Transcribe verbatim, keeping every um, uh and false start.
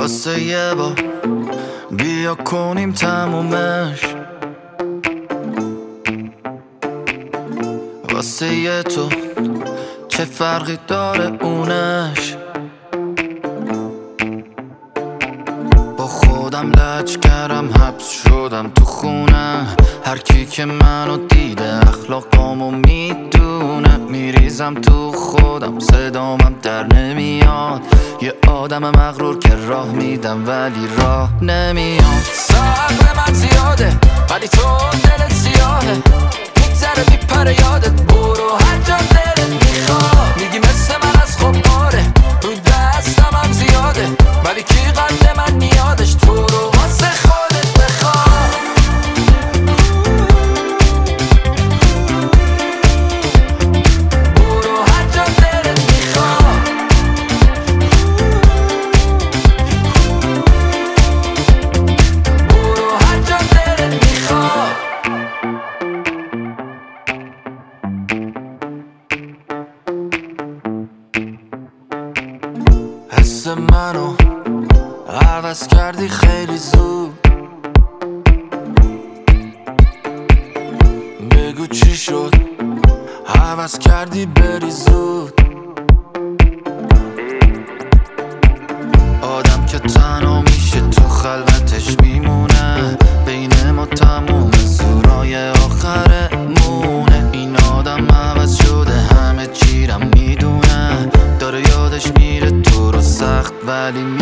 واسه یه بار بیا کنیم تمومش، واسه یه تو چه فرقی داره اونش. با خودم لج کردم، حبس شدم تو خونه. هر کی که منو دیده اخلاقامو میدونه. میریزم تو خودم، صدامم در نمیاد. یه آدم مغرور که راه میدم ولی راه نمیاد. صبر من زیاده ولی تو دلت سیاهه، میگذره میپره یادت. برو هر جا دلت میخواد. میگی مثل من از خوب آره، رو دستم هم زیاده ولی کی قد من میادش. تو رو واسه خودت بخواد. برو هر جا دلت میخواد. برو هر جا دلت میخواد. حس منو عوض کردی خیلی زود. بگو چی شد عوض کردی بری زود. آدم که تنها میشه تو خلوتش میمونه. بین ما تموم سورای آخر مونه. این آدم عوض شده همه چیرم میدونه. داره یادش میره تو رو سخت ولی